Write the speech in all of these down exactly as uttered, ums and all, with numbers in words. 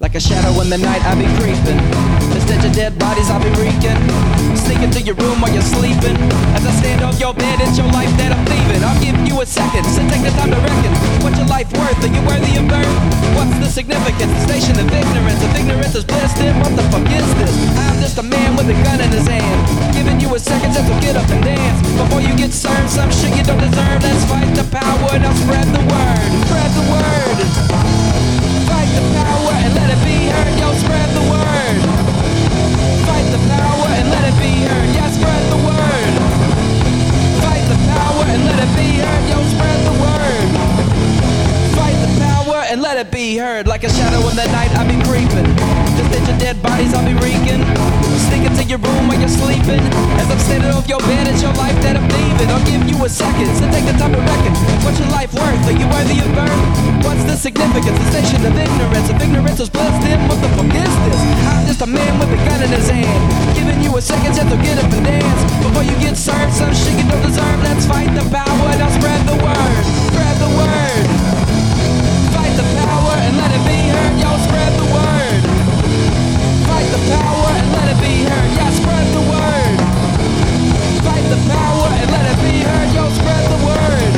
Like a shadow in the night, I be creeping. The stench of dead bodies, I be reeking. Sneak into your room while you're sleeping. As I stand on your bed, it's your life that I'm leaving. I'll give you a second, so take the time to reckon. What's your life worth? Are you worthy of birth? What's the significance? The station of ignorance. If ignorance is bliss, then what the fuck is this? I'm just a man with a gun in his hand, giving you a second chance to get up and dance before you get served some shit you don't deserve. Let's fight the power, now spread the word. Spread the word. Fight the power and let it be heard. Yo, spread the word. Fight the power and let it be heard. Yeah, spread the word. Fight the power and let it be heard. Yo, spread the word. Fight the power and let it be heard. Like a shadow in the night, I be creeping. The stench of dead bodies, I'll be reeking. Sneak into your room while you're sleeping. As I'm standing off your bed, it's your life that I'm leaving. I'll give you a second, so take the time to reckon. What's your life worth? Are you worthy of birth? What's the significance? The station of ignorance. If ignorance is bliss, then what the fuck is this? I'm just a man with a gun in his hand, giving you a second chance to get up and dance before you get served some shit you don't deserve. Let's fight the power, now spread the word. Spread the word. Fight the power and let it be heard. Yo, spread the word. Fight the power and let it be heard. Yeah, spread the word. Fight the power and let it be heard. Yo, spread the word.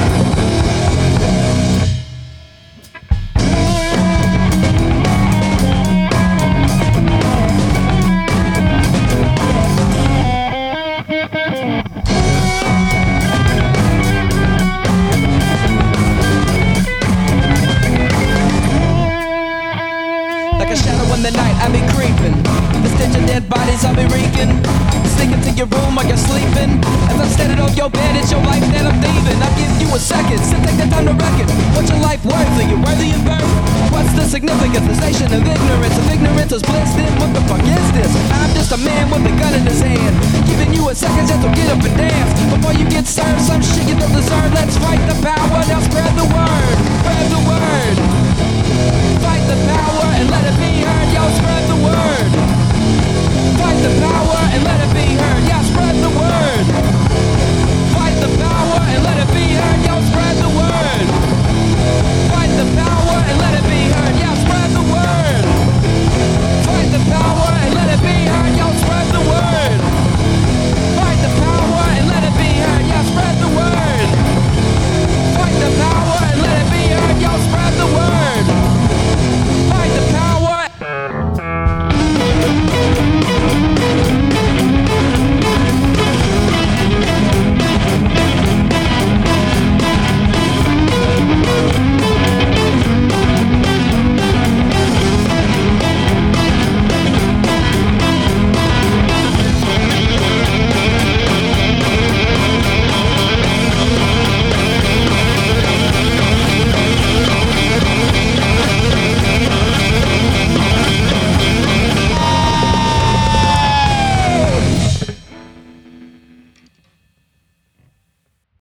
Like a shadow in the night, I be creeping. The stench of dead bodies, I be reeking. Sneak into your room while you're sleeping. As I'm standing on your bed, it's your life that I'm leaving. I'll give you a second, so take the time to reckon. What's your life worth? Are you worthy of birth? What's the significance? The station of ignorance. If ignorance is bliss, then what the fuck is this? I'm just a man with a gun in his hand, giving you a second chance to get up and dance before you get served some shit you don't deserve. Let's fight the power, now spread the word. Spread the word.